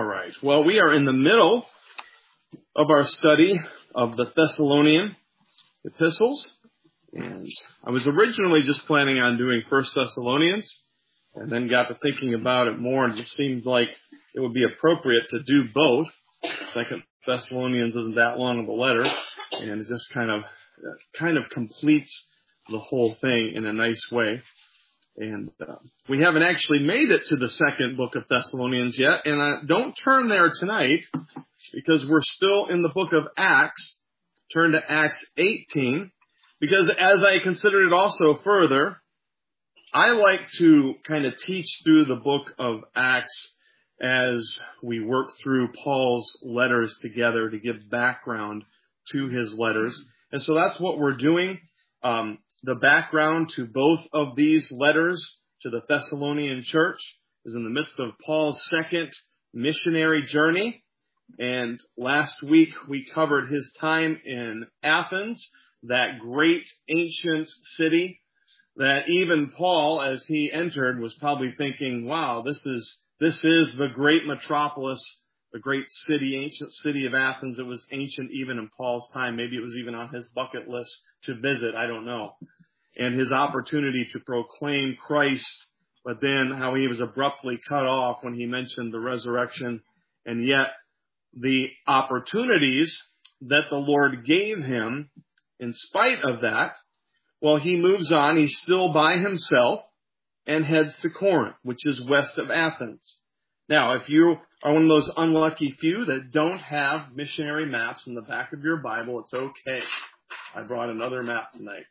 All right. Well, we are in the middle of our study of the Thessalonian epistles. And I was originally just planning on doing 1 Thessalonians, and then got to thinking about it more, and it just seemed like it would be appropriate to do both. 2 Thessalonians isn't that long of a letter, and it just kind of completes the whole thing in a nice way. And we haven't actually made it to the second book of Thessalonians yet, and don't turn there tonight, because we're still in the book of Acts. Turn to Acts 18, because as I considered it also further, I like to kind of teach through the book of Acts as we work through Paul's letters together to give background to his letters. And so that's what we're doing. The background to both of these letters to the Thessalonian church is in the midst of Paul's second missionary journey. And last week we covered his time in Athens, that great ancient city that even Paul, as he entered, was probably thinking, wow, this is the great metropolis, the great city, ancient city of Athens. It was ancient even in Paul's time. Maybe it was even on his bucket list to visit. I don't know. And his opportunity to proclaim Christ, but then how he was abruptly cut off when he mentioned the resurrection. And yet the opportunities that the Lord gave him, in spite of that, well, he moves on. He's still by himself and heads to Corinth, which is west of Athens. Now, if you are one of those unlucky few that don't have missionary maps in the back of your Bible, it's okay. I brought another map tonight.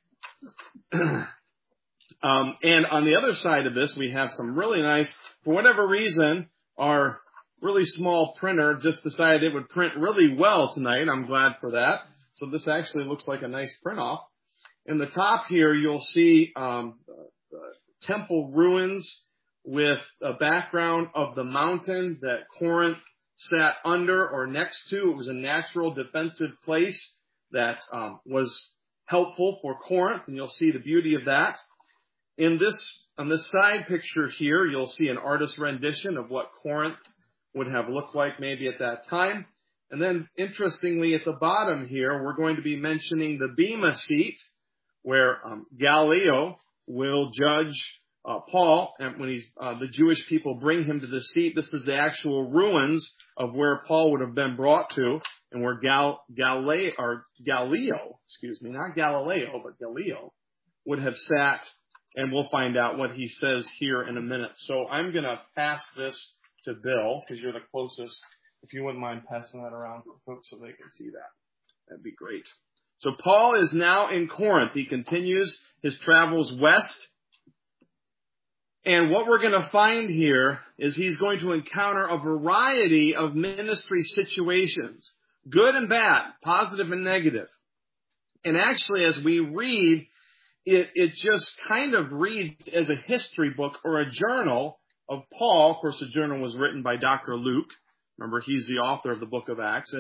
And on the other side of this, we have some really nice, for whatever reason, our really small printer just decided it would print really well tonight. I'm glad for that. So this actually looks like a nice print off. In the top here, you'll see temple ruins with a background of the mountain that Corinth sat under or next to. It was a natural defensive place that was helpful for Corinth, and you'll see the beauty of that. On this side picture here, you'll see an artist's rendition of what Corinth would have looked like maybe at that time. And then, interestingly, at the bottom here, we're going to be mentioning the Bema seat, where Gallio will judge Paul, and when the Jewish people bring him to the seat, this is the actual ruins of where Paul would have been brought to, and where Gallio, not Galileo, but Gallio would have sat, and we'll find out what he says here in a minute. So I'm going to pass this to Bill, because you're the closest. If you wouldn't mind passing that around for folks so they can see that, that'd be great. So Paul is now in Corinth. He continues his travels west. And what we're going to find here is he's going to encounter a variety of ministry situations, good and bad, positive and negative. And actually, as we read, it just kind of reads as a history book or a journal of Paul. Of course, the journal was written by Dr. Luke. Remember, he's the author of the book of Acts.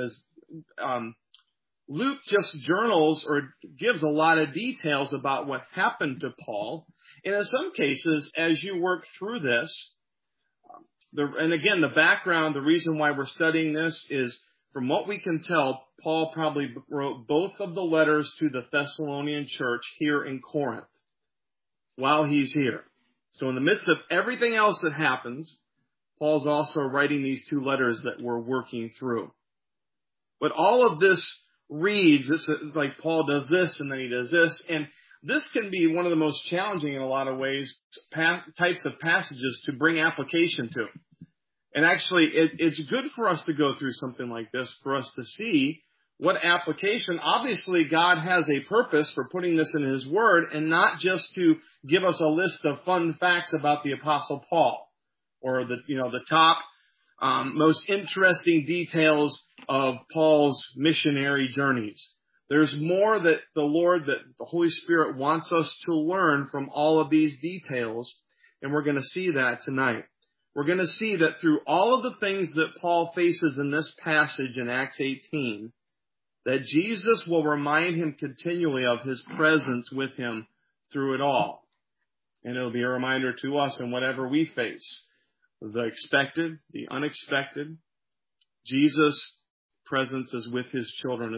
Luke just journals or gives a lot of details about what happened to Paul. And in some cases, as you work through this, and again, the background, the reason why we're studying this is, from what we can tell, Paul probably wrote both of the letters to the Thessalonian church here in Corinth while he's here. So in the midst of everything else that happens, Paul's also writing these two letters that we're working through. But all of this reads, it's like Paul does this and then he does this, and this can be one of the most challenging in a lot of ways types of passages to bring application to. And actually, it's good for us to go through something like this, for us to see what application. Obviously, God has a purpose for putting this in His Word, and not just to give us a list of fun facts about the Apostle Paul, or the top most interesting details of Paul's missionary journeys. There's more that the Holy Spirit wants us to learn from all of these details, and we're going to see that tonight. We're going to see that through all of the things that Paul faces in this passage in Acts 18, that Jesus will remind him continually of His presence with him through it all. And it'll be a reminder to us in whatever we face, the expected, the unexpected, Jesus' presence is with his children,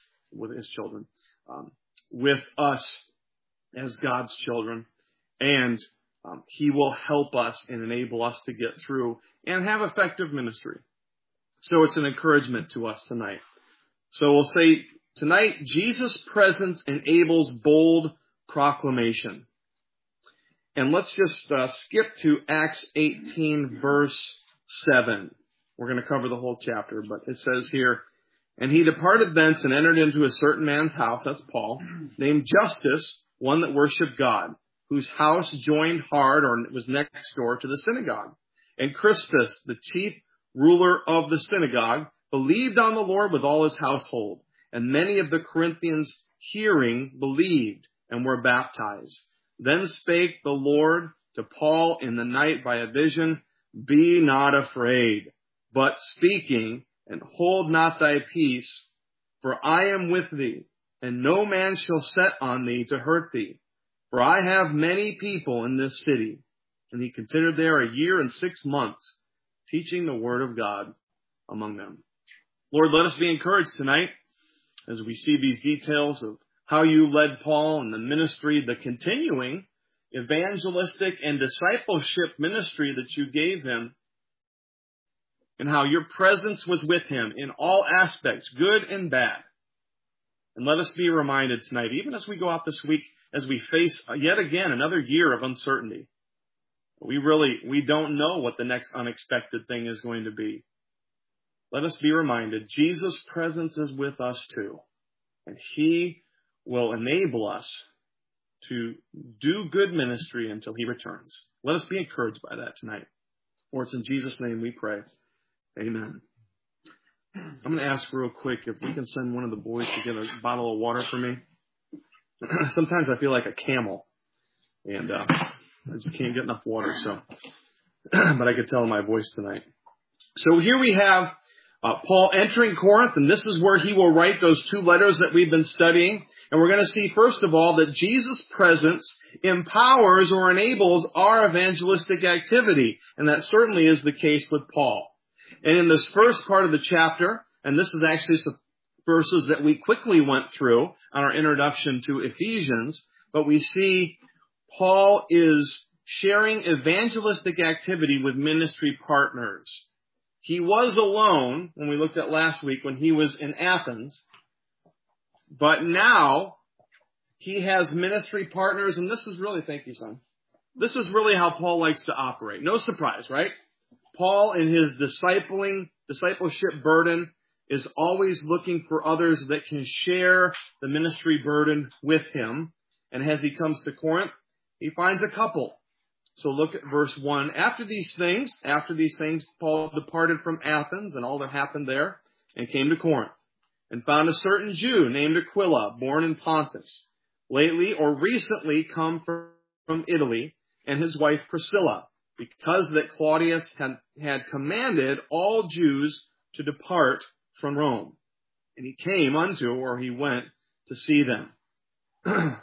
with us as God's children. And he will help us and enable us to get through and have effective ministry. So it's an encouragement to us tonight. So we'll say tonight, Jesus' presence enables bold proclamation. And let's just skip to Acts 18, verse 7. We're going to cover the whole chapter, but it says here, and he departed thence and entered into a certain man's house, that's Paul, named Justus, one that worshipped God, whose house joined hard or was next door to the synagogue. And Crispus, the chief ruler of the synagogue, believed on the Lord with all his household. And many of the Corinthians hearing believed and were baptized. Then spake the Lord to Paul in the night by a vision, be not afraid, but speaking, and hold not thy peace, for I am with thee, and no man shall set on thee to hurt thee. For I have many people in this city. And he continued there 1 year and 6 months, teaching the word of God among them. Lord, let us be encouraged tonight as we see these details of how you led Paul in the ministry, the continuing evangelistic and discipleship ministry that you gave him, and how your presence was with him in all aspects, good and bad. And let us be reminded tonight, even as we go out this week, as we face yet again another year of uncertainty. We don't know what the next unexpected thing is going to be. Let us be reminded, Jesus' presence is with us too. And he will enable us to do good ministry until he returns. Let us be encouraged by that tonight. For it's in Jesus' name we pray. Amen. I'm going to ask real quick if we can send one of the boys to get a bottle of water for me. Sometimes I feel like a camel, and I just can't get enough water. So, but I could tell in my voice tonight. So here we have Paul entering Corinth, and this is where he will write those 2 letters that we've been studying. And we're going to see, first of all, that Jesus' presence empowers or enables our evangelistic activity. And that certainly is the case with Paul. And in this first part of the chapter, and this is actually some verses that we quickly went through on our introduction to Ephesians, but we see Paul is sharing evangelistic activity with ministry partners. He was alone when we looked at last week when he was in Athens, but now he has ministry partners, and this is really, thank you, son. This is really how Paul likes to operate. No surprise, right? Paul, in his discipleship burden, is always looking for others that can share the ministry burden with him. And as he comes to Corinth, he finds a couple. So look at verse 1. After these things, Paul departed from Athens and all that happened there, and came to Corinth, and found a certain Jew named Aquila, born in Pontus, lately or recently come from Italy, and his wife Priscilla, because that Claudius had commanded all Jews to depart from Rome. And he came unto, or he went to see them.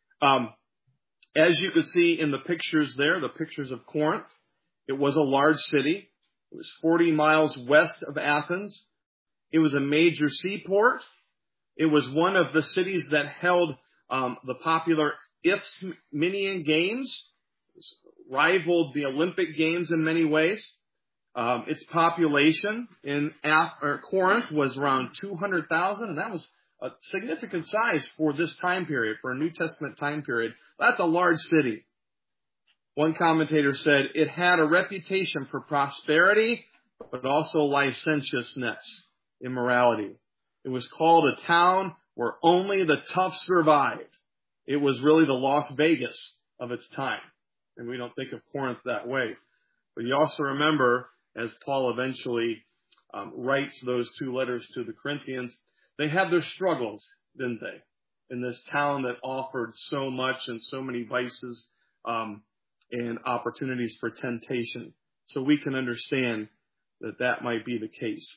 As you could see in the pictures there, the pictures of Corinth, it was a large city. It was 40 miles west of Athens. It was a major seaport. It was one of the cities that held the popular Isthmian Games. It rivaled the Olympic Games in many ways. Its population in Corinth was around 200,000, and that was a significant size for this time period, for a New Testament time period. That's a large city. One commentator said it had a reputation for prosperity, but also licentiousness, immorality. It was called a town where only the tough survived. It was really the Las Vegas of its time. And we don't think of Corinth that way. But you also remember, as Paul eventually writes those 2 letters to the Corinthians, they had their struggles, didn't they? In this town that offered so much and so many vices and opportunities for temptation. So we can understand that that might be the case.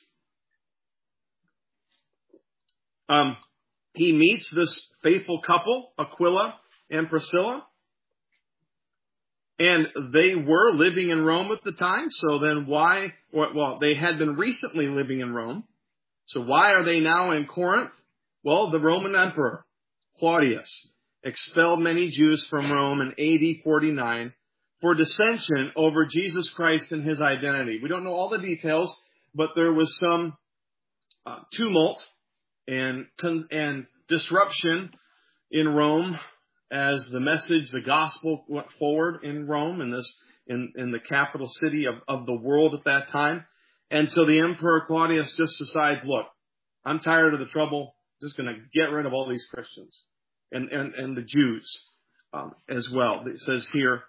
He meets this faithful couple, Aquila and Priscilla. And they were living in Rome at the time, so then why, well, they had been recently living in Rome. So why are they now in Corinth? Well, the Roman Emperor, Claudius, expelled many Jews from Rome in AD 49 for dissension over Jesus Christ and his identity. We don't know all the details, but there was some tumult and disruption in Rome as the message, the gospel went forward in Rome, in the capital city of the world at that time. And so the Emperor Claudius just decides, look, I'm tired of the trouble. Just going to get rid of all these Christians and the Jews as well. It says here,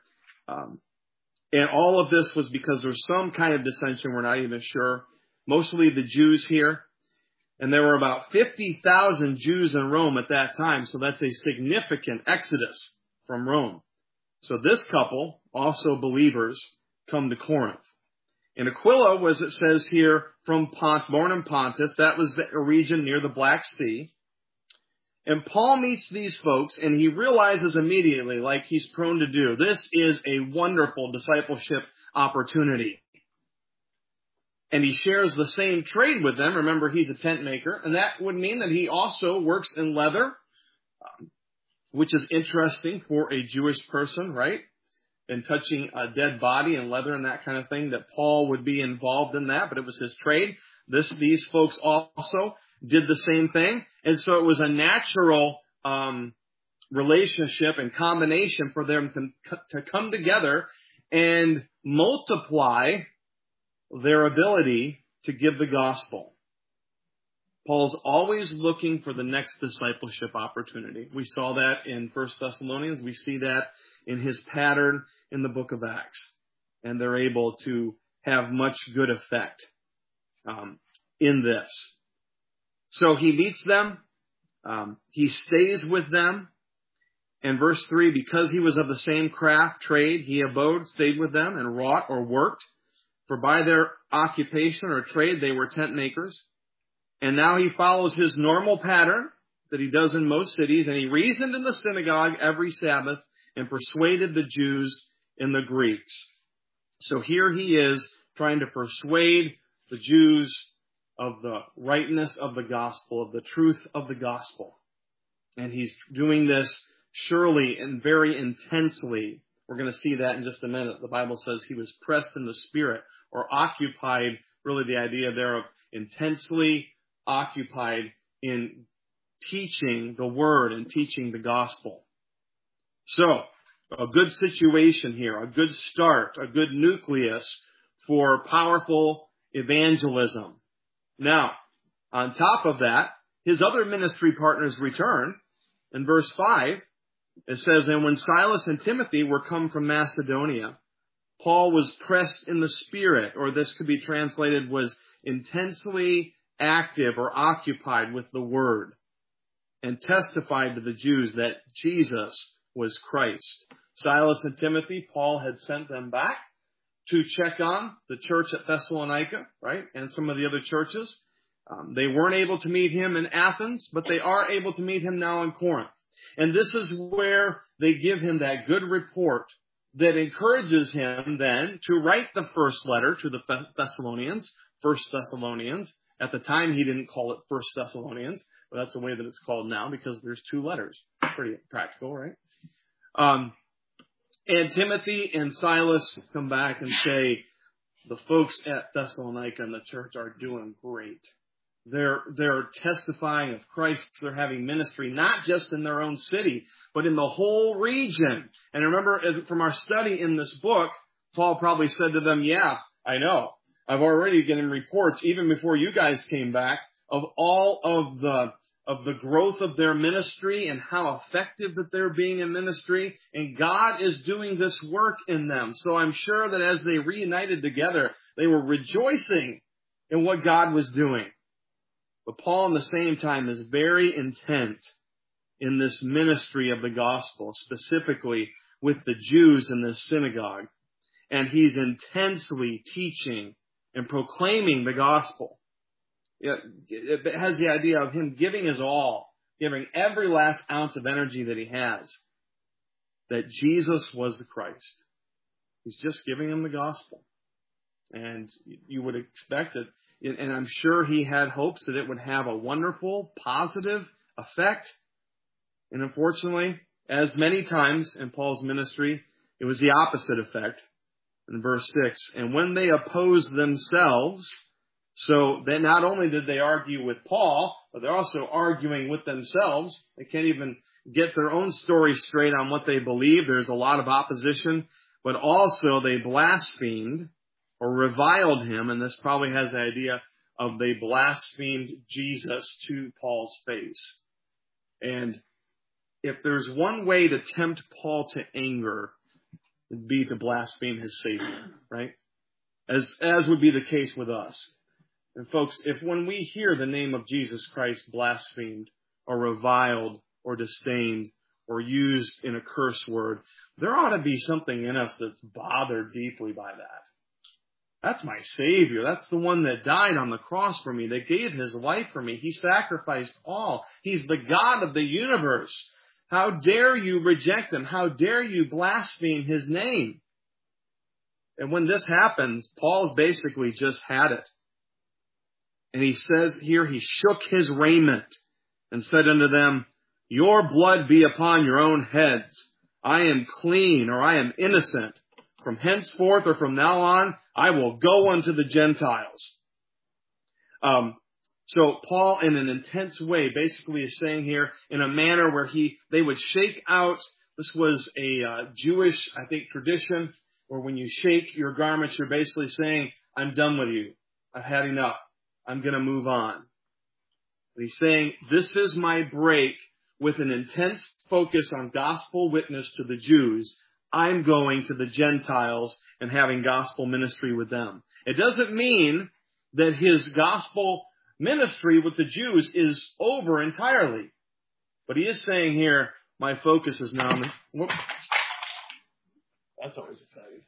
and all of this was because there's some kind of dissension. We're not even sure. Mostly the Jews here. And there were about 50,000 Jews in Rome at that time. So that's a significant exodus from Rome. So this couple, also believers, come to Corinth. And Aquila was, it says here, from born in Pontus. That was the region near the Black Sea. And Paul meets these folks, and he realizes immediately, like he's prone to do, this is a wonderful discipleship opportunity. And he shares the same trade with them. Remember, he's a tent maker, and that would mean that he also works in leather, which is interesting for a Jewish person, right? And touching a dead body and leather and that kind of thing, that Paul would be involved in that, but it was his trade. These folks also did the same thing. And so it was a natural relationship and combination for them to come together and multiply their ability to give the gospel. Paul's always looking for the next discipleship opportunity. We saw that in 1 Thessalonians. We see that in his pattern in the book of Acts. And they're able to have much good effect in this. So he meets them. He stays with them. And verse 3, because he was of the same craft, trade, he abode, stayed with them, and wrought or worked. For by their occupation or trade, they were tent makers. And now he follows his normal pattern that he does in most cities. And he reasoned in the synagogue every Sabbath and persuaded the Jews and the Greeks. So here he is trying to persuade the Jews of the rightness of the gospel, of the truth of the gospel. And he's doing this surely and very intensely. We're going to see that in just a minute. The Bible says he was pressed in the Spirit, or occupied, really the idea there of intensely occupied in teaching the word and teaching the gospel. So, a good situation here, a good start, a good nucleus for powerful evangelism. Now, on top of that, his other ministry partners return. In verse 5, it says, and when Silas and Timothy were come from Macedonia, Paul was pressed in the Spirit, or this could be translated was intensely active or occupied with the word, and testified to the Jews that Jesus was Christ. Silas and Timothy, Paul had sent them back to check on the church at Thessalonica, right, and some of the other churches. They weren't able to meet him in Athens, but they are able to meet him now in Corinth. And this is where they give him that good report that encourages him then to write the first letter to the Thessalonians, 1 Thessalonians. At the time, he didn't call it 1 Thessalonians, but that's the way that it's called now because there's two letters. Pretty practical, right? And Timothy and Silas come back and say, the folks at Thessalonica and the church are doing great. They're testifying of Christ. They're having ministry, not just in their own city, but in the whole region. And remember, from our study in this book, Paul probably said to them, yeah, I know. I've already given reports, even before you guys came back, of all of the growth of their ministry and how effective that they're being in ministry. And God is doing this work in them. So I'm sure that as they reunited together, they were rejoicing in what God was doing. But Paul, at the same time, is very intent in this ministry of the gospel, specifically with the Jews in this synagogue. And he's intensely teaching and proclaiming the gospel. It has the idea of him giving his all, giving every last ounce of energy that he has, that Jesus was the Christ. He's just giving him the gospel. And you would expect it, and I'm sure he had hopes that it would have a wonderful, positive effect. And unfortunately, as many times in Paul's ministry, it was the opposite effect. In verse 6, and when they opposed themselves, so that not only did they argue with Paul, but they're also arguing with themselves. They can't even get their own story straight on what they believe. There's a lot of opposition, but also they blasphemed or reviled him, and this probably has the idea of they blasphemed Jesus to Paul's face. And if there's one way to tempt Paul to anger, it'd be to blaspheme his Savior, right? As would be the case with us. And folks, if when we hear the name of Jesus Christ blasphemed or reviled or disdained or used in a curse word, there ought to be something in us that's bothered deeply by that. That's my Savior. That's the one that died on the cross for me, that gave his life for me. He sacrificed all. He's the God of the universe. How dare you reject him? How dare you blaspheme his name? And when this happens, Paul's basically just had it. And he says here, he shook his raiment and said unto them, your blood be upon your own heads. I am clean, or I am innocent. From henceforth or from now on, I will go unto the Gentiles. So Paul, in an intense way, basically is saying here, in a manner where they would shake out. This was a Jewish, I think, tradition, where when you shake your garments, you're basically saying, I'm done with you. I've had enough. I'm going to move on. And he's saying, this is my break. With an intense focus on gospel witness to the Jews, I'm going to the Gentiles and having gospel ministry with them. It doesn't mean that his gospel ministry with the Jews is over entirely. But he is saying here, my focus is now on whoop. That's always exciting.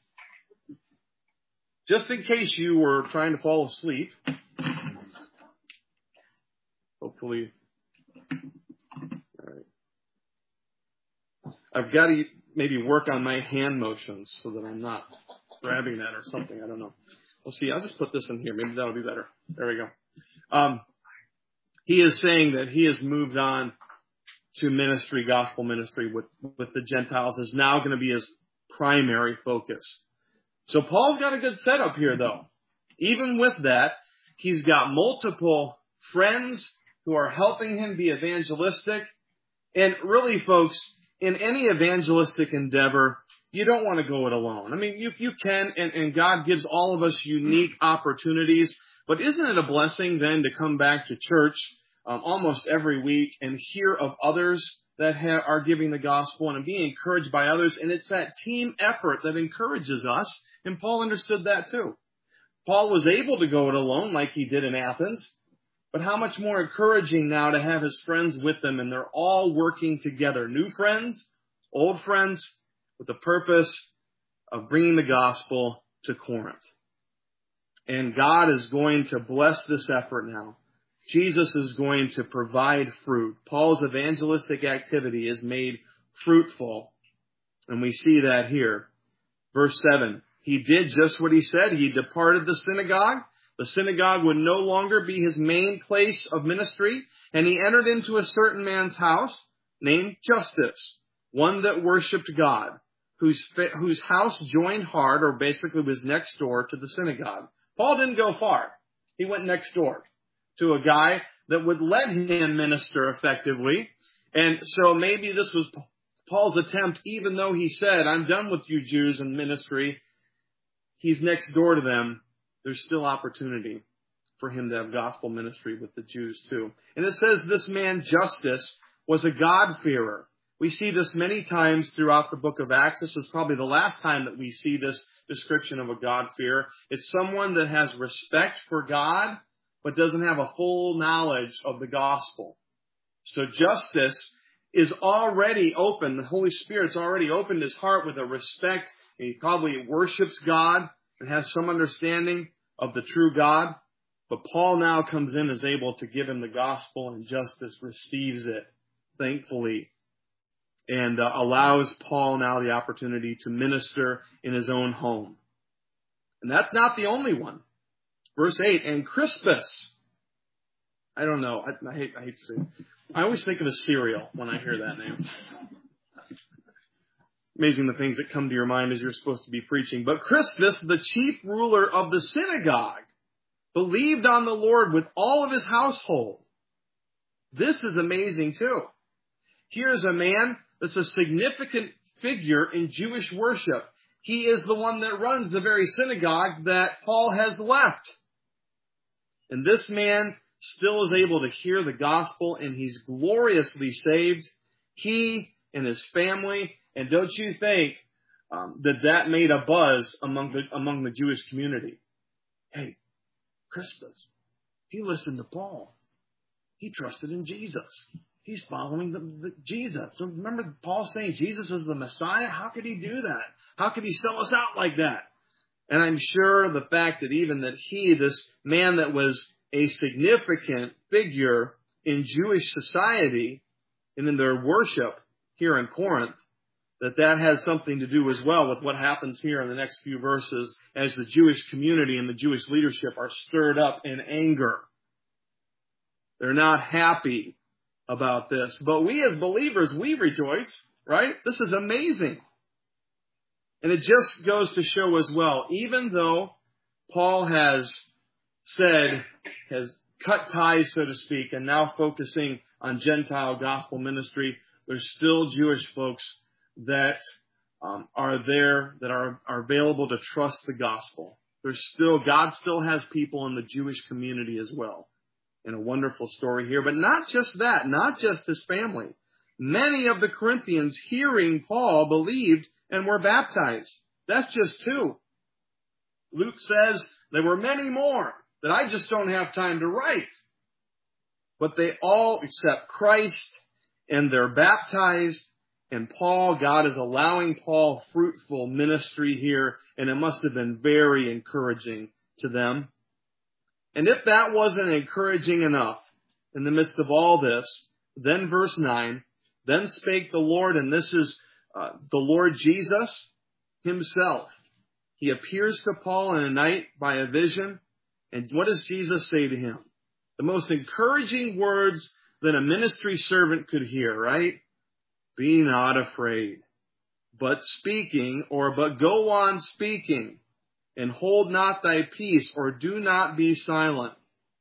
Just in case you were trying to fall asleep, hopefully, all right. I've got to maybe work on my hand motions so that I'm not grabbing that or something. I don't know. We'll see. I'll just put this in here. Maybe that'll be better. There we go. He is saying that he has moved on to ministry, gospel ministry with the Gentiles is now going to be his primary focus. So Paul's got a good setup here, though. Even with that, he's got multiple friends who are helping him be evangelistic. And really, folks, in any evangelistic endeavor, you don't want to go it alone. I mean, you can, and God gives all of us unique opportunities. But isn't it a blessing then to come back to church almost every week and hear of others that are giving the gospel and be encouraged by others? And it's that team effort that encourages us. And Paul understood that too. Paul was able to go it alone like he did in Athens. But how much more encouraging now to have his friends with them, and they're all working together. New friends, old friends, with the purpose of bringing the gospel to Corinth. And God is going to bless this effort now. Jesus is going to provide fruit. Paul's evangelistic activity is made fruitful. And we see that here. Verse 7, he did just what he said. He departed the synagogue. The synagogue would no longer be his main place of ministry. And he entered into a certain man's house named Justus, one that worshipped God, whose house joined hard, or basically was next door to the synagogue. Paul didn't go far. He went next door to a guy that would let him minister effectively. And so maybe this was Paul's attempt, even though he said, I'm done with you Jews in ministry, he's next door to them. There's still opportunity for him to have gospel ministry with the Jews too. And it says this man, Justus, was a God-fearer. We see this many times throughout the book of Acts. This is probably the last time that we see this description of a God-fearer. It's someone that has respect for God, but doesn't have a full knowledge of the gospel. So Justus is already open. The Holy Spirit's already opened his heart with a respect. And he probably worships God and has some understanding of the true God. But Paul now comes in and is able to give him the gospel, and Justus receives it, thankfully. and allows Paul now the opportunity to minister in his own home. And that's not the only one. Verse 8, and Crispus. I don't know. I hate to say it. I always think of a cereal when I hear that name. Amazing the things that come to your mind as you're supposed to be preaching. But Crispus, the chief ruler of the synagogue, believed on the Lord with all of his household. This is amazing too. Here's a man that's a significant figure in Jewish worship. He is the one that runs the very synagogue that Paul has left. And this man still is able to hear the gospel, and he's gloriously saved. He and his family. And don't you think that made a buzz among the Jewish community? Hey, Crispus, he listened to Paul. He trusted in Jesus. He's following the Jesus. So remember Paul saying Jesus is the Messiah? How could he do that? How could he sell us out like that? And I'm sure the fact that even that he, this man that was a significant figure in Jewish society and in their worship here in Corinth, that has something to do as well with what happens here in the next few verses as the Jewish community and the Jewish leadership are stirred up in anger. They're not happy about this. But we as believers, we rejoice, right? This is amazing. And it just goes to show as well, even though Paul has cut ties, so to speak, and now focusing on Gentile gospel ministry, there's still Jewish folks that are there, that are available to trust the gospel. God still has people in the Jewish community as well. And a wonderful story here. But not just that, not just his family. Many of the Corinthians hearing Paul believed and were baptized. That's just two. Luke says there were many more that I just don't have time to write. But they all accept Christ and they're baptized. And Paul, God is allowing Paul fruitful ministry here, and it must have been very encouraging to them. And if that wasn't encouraging enough in the midst of all this, then verse 9, then spake the Lord, and this is the Lord Jesus himself. He appears to Paul in a night by a vision, and what does Jesus say to him? The most encouraging words that a ministry servant could hear, right? Be not afraid, but go on speaking, and hold not thy peace, or do not be silent.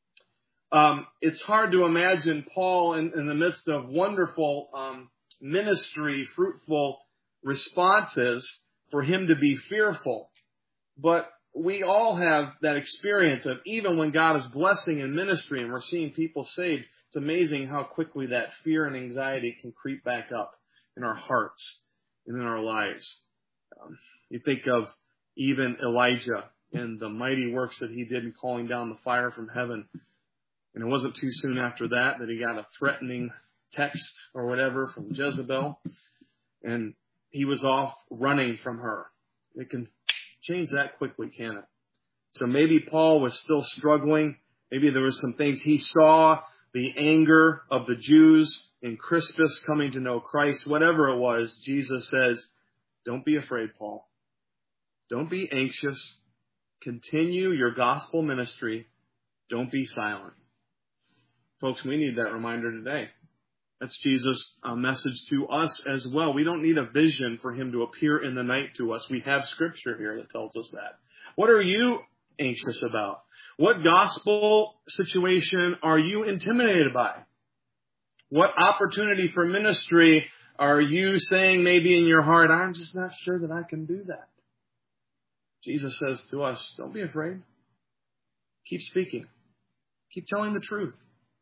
It's hard to imagine Paul in the midst of wonderful ministry, fruitful responses, for him to be fearful. But we all have that experience of even when God is blessing in ministry and we're seeing people saved, it's amazing how quickly that fear and anxiety can creep back up in our hearts and in our lives. You think of even Elijah and the mighty works that he did in calling down the fire from heaven. And it wasn't too soon after that he got a threatening text or whatever from Jezebel. And he was off running from her. It can change that quickly, can it? So maybe Paul was still struggling. Maybe there were some things he saw, the anger of the Jews in Crispus coming to know Christ. Whatever it was, Jesus says, don't be afraid, Paul. Don't be anxious. Continue your gospel ministry. Don't be silent. Folks, we need that reminder today. That's Jesus' message to us as well. We don't need a vision for him to appear in the night to us. We have scripture here that tells us that. What are you anxious about? What gospel situation are you intimidated by? What opportunity for ministry are you saying maybe in your heart, I'm just not sure that I can do that? Jesus says to us, don't be afraid. Keep speaking. Keep telling the truth.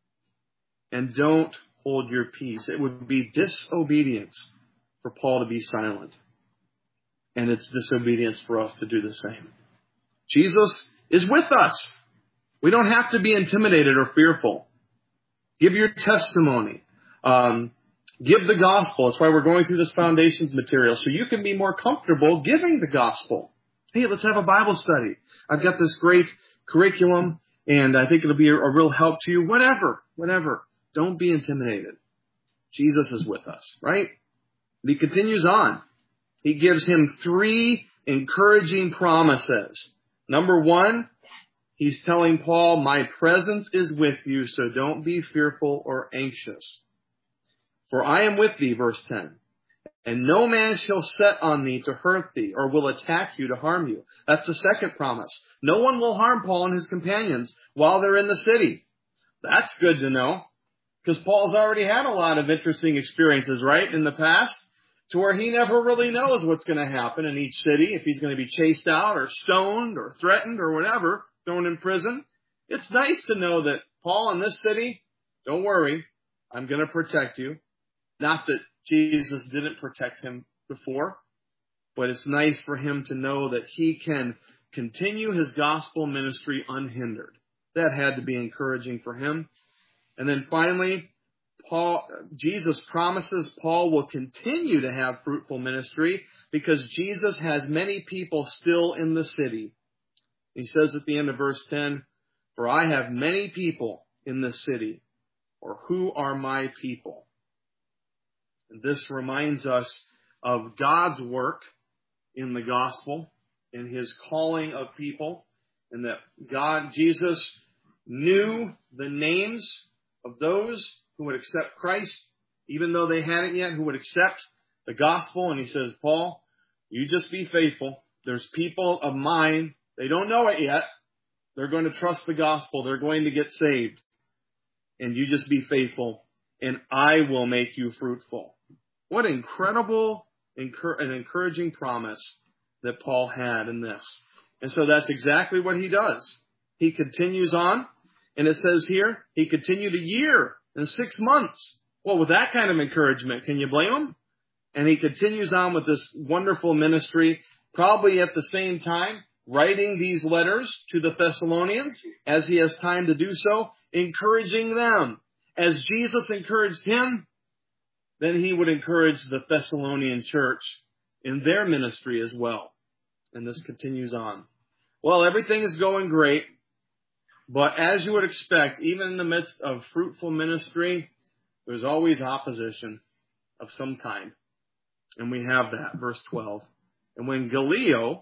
And don't hold your peace. It would be disobedience for Paul to be silent. And it's disobedience for us to do the same. Jesus is with us. We don't have to be intimidated or fearful. Give your testimony. Give the gospel. That's why we're going through this foundations material, so you can be more comfortable giving the gospel. Hey, let's have a Bible study. I've got this great curriculum, and I think it'll be a real help to you. Whatever. Don't be intimidated. Jesus is with us, right? He continues on. He gives him 3 encouraging promises. Number 1, he's telling Paul, my presence is with you, so don't be fearful or anxious. For I am with thee, verse 10. And no man shall set on thee to hurt thee, or will attack you to harm you. That's the second promise. No one will harm Paul and his companions while they're in the city. That's good to know, because Paul's already had a lot of interesting experiences, right, in the past, to where he never really knows what's going to happen in each city, if he's going to be chased out or stoned or threatened or whatever, thrown in prison. It's nice to know that, Paul, in this city, don't worry, I'm going to protect you. Not that Jesus didn't protect him before, but it's nice for him to know that he can continue his gospel ministry unhindered. That had to be encouraging for him. And then finally, Jesus promises Paul will continue to have fruitful ministry because Jesus has many people still in the city. He says at the end of verse 10, for I have many people in the city, or who are my people? And this reminds us of God's work in the gospel, in his calling of people, and that Jesus knew the names of those who would accept Christ, even though they hadn't yet, who would accept the gospel. And he says, Paul, you just be faithful. There's people of mine. They don't know it yet. They're going to trust the gospel. They're going to get saved. And you just be faithful, and I will make you fruitful. What incredible, an encouraging promise that Paul had in this. And so that's exactly what he does. He continues on, and it says here, he continued a year and 6 months. Well, with that kind of encouragement, can you blame him? And he continues on with this wonderful ministry, probably at the same time, writing these letters to the Thessalonians as he has time to do so, encouraging them. As Jesus encouraged him, then he would encourage the Thessalonian church in their ministry as well. And this continues on. Well, everything is going great, but as you would expect, even in the midst of fruitful ministry, there's always opposition of some kind. And we have that, verse 12. And when Gallio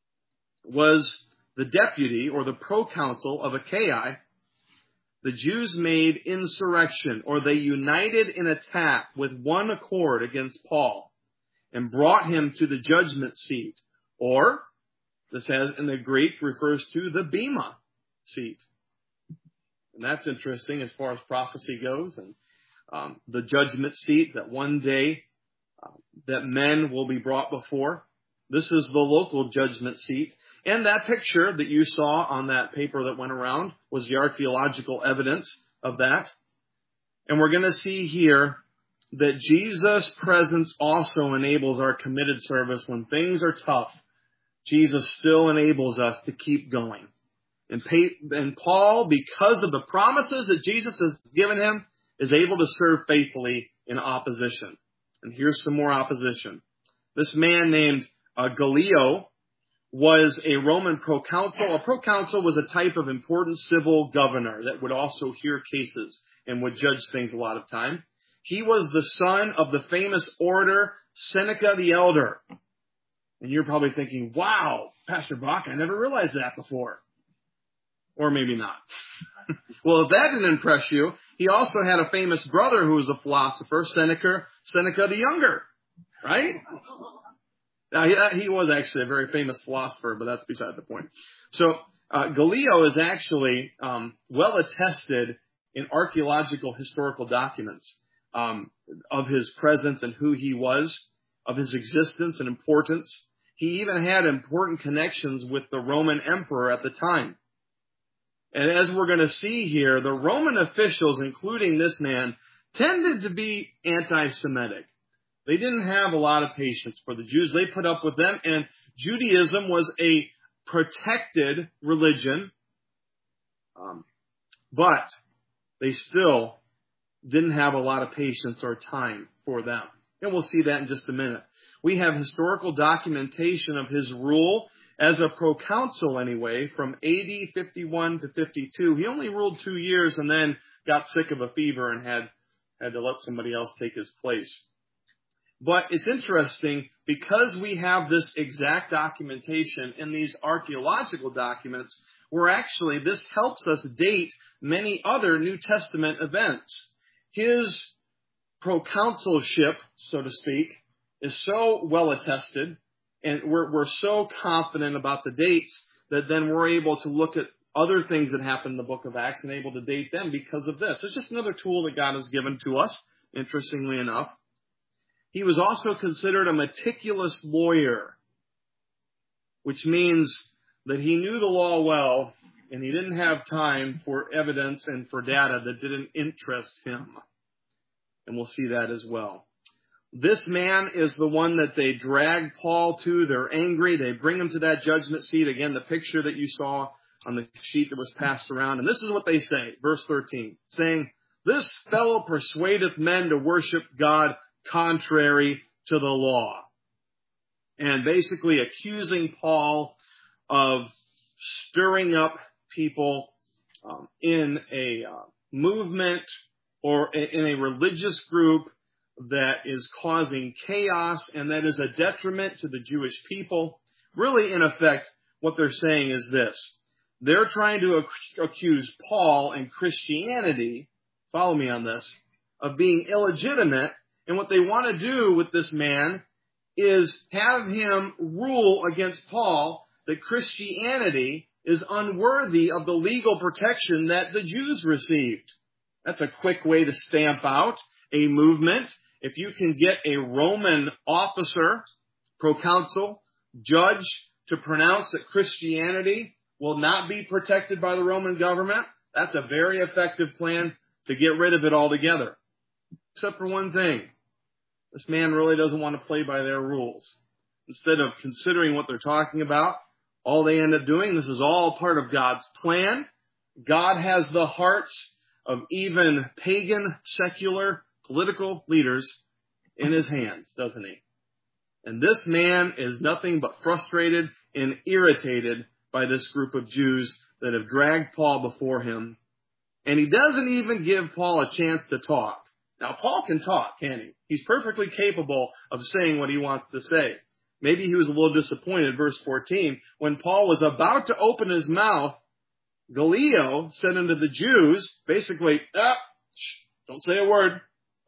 was the deputy or the proconsul of Achaia, the Jews made insurrection, or they united in attack with one accord against Paul and brought him to the judgment seat. Or, this has in the Greek refers to the bema seat. And that's interesting as far as prophecy goes. And the judgment seat that one day that men will be brought before. This is the local judgment seat. And that picture that you saw on that paper that went around was the archaeological evidence of that. And we're going to see here that Jesus' presence also enables our committed service. When things are tough, Jesus still enables us to keep going. And Paul, because of the promises that Jesus has given him, is able to serve faithfully in opposition. And here's some more opposition. This man named Gallio was a Roman proconsul. A proconsul was a type of important civil governor that would also hear cases and would judge things a lot of time. He was the son of the famous orator Seneca the Elder. And you're probably thinking, wow, Pastor Bach, I never realized that before. Or maybe not. Well, if that didn't impress you, he also had a famous brother who was a philosopher, Seneca the Younger, right? Now, he was actually a very famous philosopher, but that's beside the point. So, Gallio is actually well attested in archaeological historical documents of his presence and who he was, of his existence and importance. He even had important connections with the Roman emperor at the time. And as we're going to see here, the Roman officials, including this man, tended to be anti-Semitic. They didn't have a lot of patience for the Jews. They put up with them, and Judaism was a protected religion, but they still didn't have a lot of patience or time for them. And we'll see that in just a minute. We have historical documentation of his rule as a proconsul anyway, from AD 51 to 52. He only ruled 2 years and then got sick of a fever and had to let somebody else take his place. But it's interesting, because we have this exact documentation in these archaeological documents, this helps us date many other New Testament events. His proconsulship, so to speak, is so well attested, and we're so confident about the dates that then we're able to look at other things that happened in the book of Acts and able to date them because of this. It's just another tool that God has given to us, interestingly enough. He was also considered a meticulous lawyer, which means that he knew the law well, and he didn't have time for evidence and for data that didn't interest him. And we'll see that as well. This man is the one that they drag Paul to. They're angry. They bring him to that judgment seat. Again, the picture that you saw on the sheet that was passed around. And this is what they say, verse 13, saying, "This fellow persuadeth men to worship God contrary to the law." And basically accusing Paul of stirring up people in a movement or in a religious group that is causing chaos and that is a detriment to the Jewish people. Really, in effect, what they're saying is this. They're trying to accuse Paul and Christianity, follow me on this, of being illegitimate. And what they want to do with this man is have him rule against Paul that Christianity is unworthy of the legal protection that the Jews received. That's a quick way to stamp out a movement. If you can get a Roman officer, proconsul, judge to pronounce that Christianity will not be protected by the Roman government, that's a very effective plan to get rid of it altogether. Except for one thing. This man really doesn't want to play by their rules. Instead of considering what they're talking about, all they end up doing, this is all part of God's plan. God has the hearts of even pagan, secular, political leaders in his hands, doesn't he? And this man is nothing but frustrated and irritated by this group of Jews that have dragged Paul before him. And he doesn't even give Paul a chance to talk. Now, Paul can talk, can't he? He's perfectly capable of saying what he wants to say. Maybe he was a little disappointed, verse 14, when Paul was about to open his mouth, Gallio said unto the Jews, basically, don't say a word.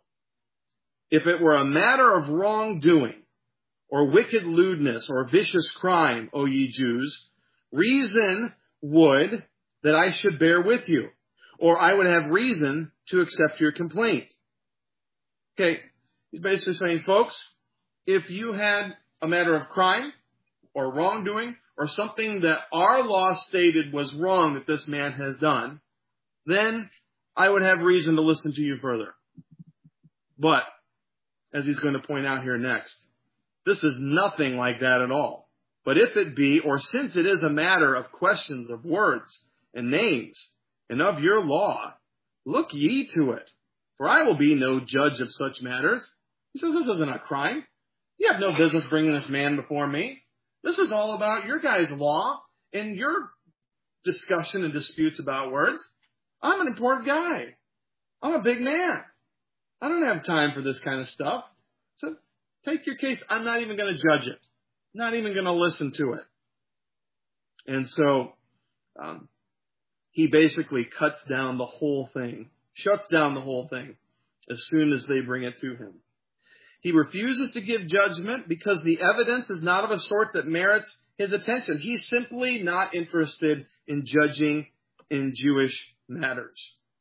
If it were a matter of wrongdoing, or wicked lewdness, or vicious crime, O ye Jews, reason would that I should bear with you, or I would have reason to accept your complaint. Okay, he's basically saying, folks, if you had a matter of crime, or wrongdoing, or something that our law stated was wrong that this man has done, then I would have reason to listen to you further. But, as he's going to point out here next, this is nothing like that at all. But if it be, or since it is a matter of questions of words and names and of your law, look ye to it, for I will be no judge of such matters. He says, this isn't a crime. You have no business bringing this man before me. This is all about your guys' law and your discussion and disputes about words. I'm an important guy. I'm a big man. I don't have time for this kind of stuff. So take your case. I'm not even going to judge it. Not even going to listen to it. And so he basically cuts down the whole thing, shuts down the whole thing as soon as they bring it to him. He refuses to give judgment because the evidence is not of a sort that merits his attention. He's simply not interested in judging in Jewish matters.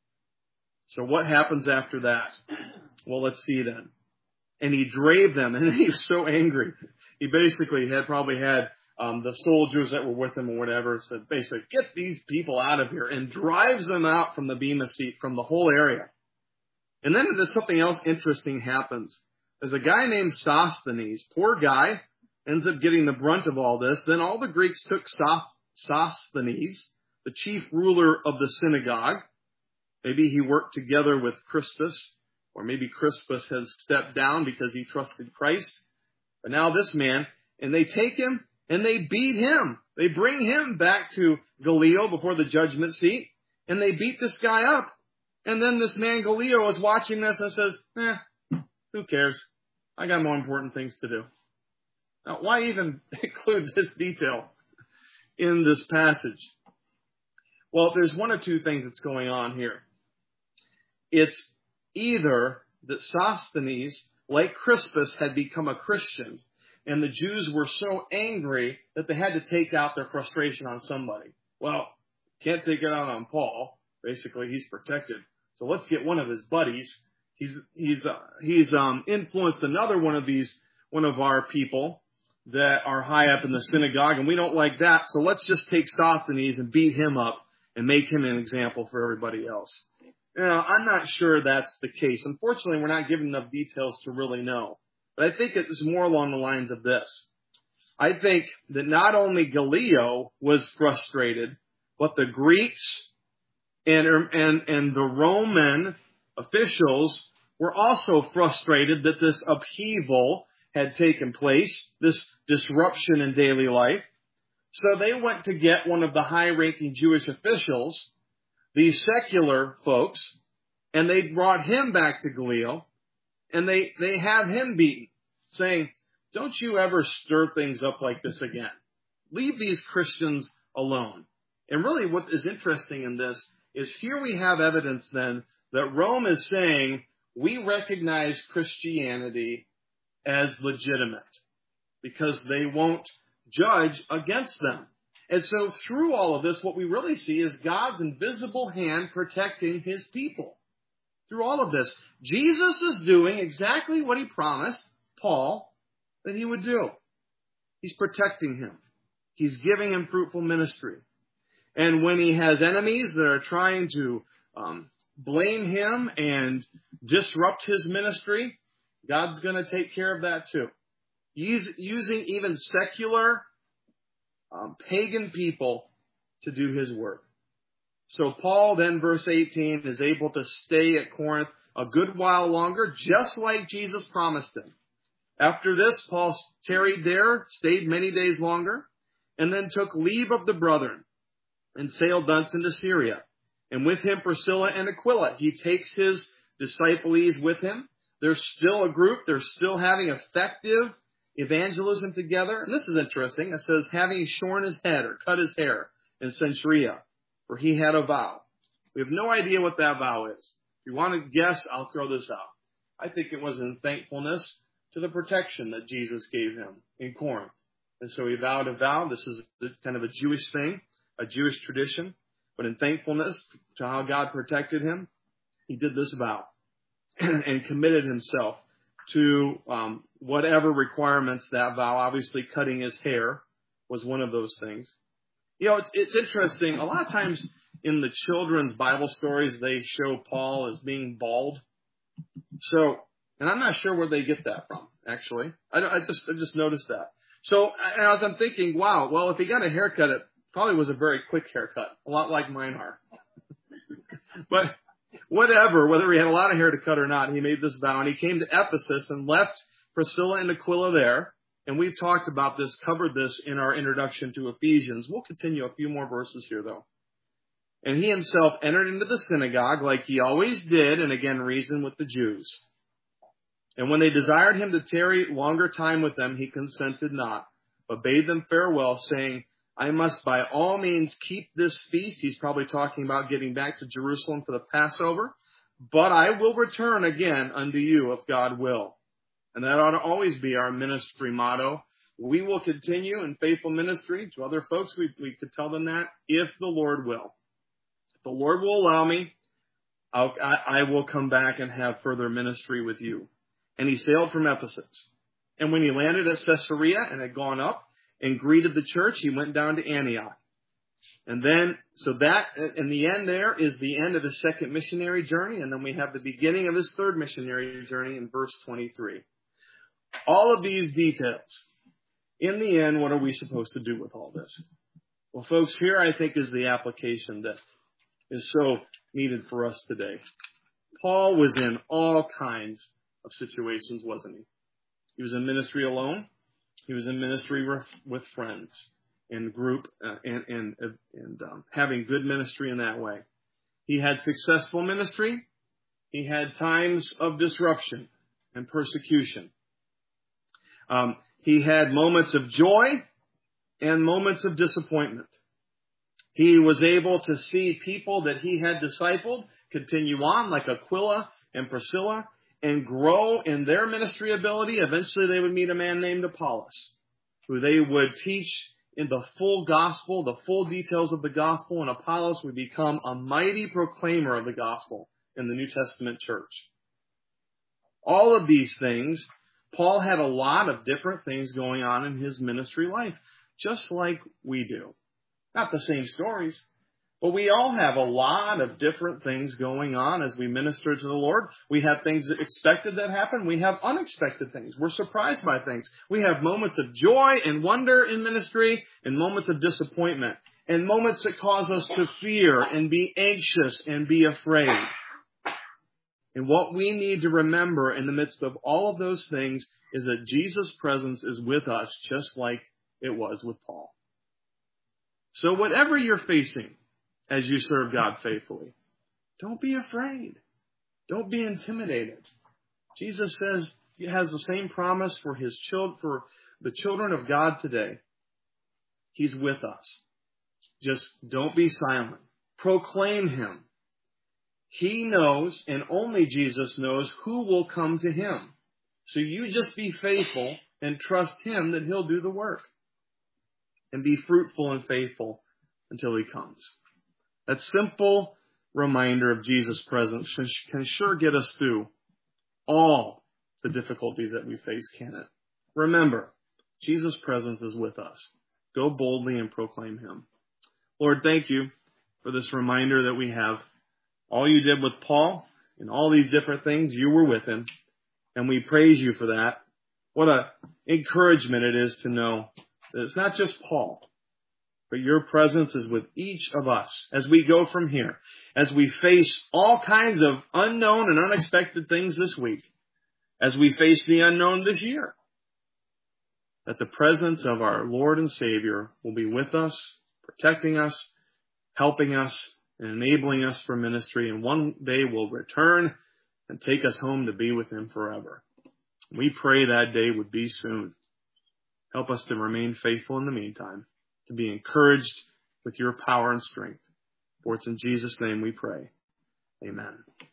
So what happens after that? Well, let's see then. And he drave them, and he was so angry. He basically probably had the soldiers that were with him or whatever said, basically, get these people out of here, and drives them out from the bema seat, from the whole area. And then there's something else interesting happens. There's a guy named Sosthenes, poor guy, ends up getting the brunt of all this. Then all the Greeks took Sosthenes, the chief ruler of the synagogue. Maybe he worked together with Crispus, or maybe Crispus has stepped down because he trusted Christ. But now this man, and they take him and they beat him. They bring him back to Gallio before the judgment seat, and they beat this guy up. And then this man Gallio is watching this and says, who cares? I got more important things to do. Now, why even include this detail in this passage? Well, there's one or two things that's going on here. It's either that Sosthenes, like Crispus, had become a Christian, and the Jews were so angry that they had to take out their frustration on somebody. Well, can't take it out on Paul. Basically, he's protected. So let's get one of his buddies. He's influenced another one of our people that are high up in the synagogue, and we don't like that. So let's just take Sosthenes and beat him up and make him an example for everybody else. Now, I'm not sure that's the case. Unfortunately, we're not given enough details to really know. But I think it's more along the lines of this. I think that not only Gallio was frustrated, but the Greeks and the Roman officials were also frustrated that this upheaval had taken place, this disruption in daily life. So they went to get one of the high-ranking Jewish officials, these secular folks, and they brought him back to Gallio, and they have him beaten, saying, don't you ever stir things up like this again. Leave these Christians alone. And really what is interesting in this is here we have evidence then that Rome is saying, we recognize Christianity as legitimate because they won't judge against them. And so through all of this, what we really see is God's invisible hand protecting his people. Through all of this, Jesus is doing exactly what he promised Paul that he would do. He's protecting him. He's giving him fruitful ministry. And when he has enemies that are trying to blame him and disrupt his ministry, God's going to take care of that too. He's using even secular pagan people to do his work. So Paul then, verse 18, is able to stay at Corinth a good while longer, just like Jesus promised him. After this, Paul tarried there, stayed many days longer, and then took leave of the brethren and sailed thence into Syria. And with him Priscilla and Aquila. He takes his disciples with him. They're still a group. They're still having effective evangelism together. And this is interesting. It says, having shorn his head or cut his hair in Cenchrea, for he had a vow. We have no idea what that vow is. If you want to guess, I'll throw this out. I think it was in thankfulness to the protection that Jesus gave him in Corinth. And so he vowed a vow. This is kind of a Jewish thing, a Jewish tradition. But in thankfulness to how God protected him, he did this vow and committed himself to whatever requirements that vow. Obviously, cutting his hair was one of those things. You know, it's interesting. A lot of times in the children's Bible stories, they show Paul as being bald. So, and I'm not sure where they get that from, actually. I just noticed that. So, as I'm thinking, wow, well, if he got a haircut, it probably was a very quick haircut, a lot like mine are. But whatever, whether he had a lot of hair to cut or not, he made this vow, and he came to Ephesus and left Priscilla and Aquila there. And we've talked about this, covered this in our introduction to Ephesians. We'll continue a few more verses here, though. And he himself entered into the synagogue like he always did, and again reasoned with the Jews. And when they desired him to tarry longer time with them, he consented not, but bade them farewell, saying, I must by all means keep this feast. He's probably talking about getting back to Jerusalem for the Passover. But I will return again unto you if God will. And that ought to always be our ministry motto. We will continue in faithful ministry to other folks. We could tell them that if the Lord will. If the Lord will allow me, I will come back and have further ministry with you. And he sailed from Ephesus. And when he landed at Caesarea and had gone up and greeted the church, he went down to Antioch. And then, so that, in the end there, is the end of his second missionary journey. And then we have the beginning of his third missionary journey in verse 23. All of these details. In the end, what are we supposed to do with all this? Well, folks, here I think is the application that is so needed for us today. Paul was in all kinds of situations, wasn't he? He was in ministry alone. He was in ministry with friends and group and having good ministry in that way. He had successful ministry. He had times of disruption and persecution. He had moments of joy and moments of disappointment. He was able to see people that he had discipled continue on, like Aquila and Priscilla, and grow in their ministry ability. Eventually they would meet a man named Apollos, who they would teach in the full gospel, the full details of the gospel, and Apollos would become a mighty proclaimer of the gospel in the New Testament church. All of these things, Paul had a lot of different things going on in his ministry life, just like we do. Not the same stories, but we all have a lot of different things going on as we minister to the Lord. We have things expected that happen. We have unexpected things. We're surprised by things. We have moments of joy and wonder in ministry and moments of disappointment and moments that cause us to fear and be anxious and be afraid. And what we need to remember in the midst of all of those things is that Jesus' presence is with us just like it was with Paul. So whatever you're facing as you serve God faithfully, don't be afraid. Don't be intimidated. Jesus says he has the same promise for for the children of God today. He's with us. Just don't be silent. Proclaim him. He knows, and only Jesus knows, who will come to him. So you just be faithful and trust him that he'll do the work. And be fruitful and faithful until he comes. That simple reminder of Jesus' presence can sure get us through all the difficulties that we face, can it? Remember, Jesus' presence is with us. Go boldly and proclaim him. Lord, thank you for this reminder that we have. All you did with Paul and all these different things, you were with him. And we praise you for that. What an encouragement it is to know that it's not just Paul, but your presence is with each of us as we go from here, as we face all kinds of unknown and unexpected things this week, as we face the unknown this year, that the presence of our Lord and Savior will be with us, protecting us, helping us, and enabling us for ministry, and one day will return and take us home to be with him forever. We pray that day would be soon. Help us to remain faithful in the meantime, to be encouraged with your power and strength. For it's in Jesus' name we pray. Amen.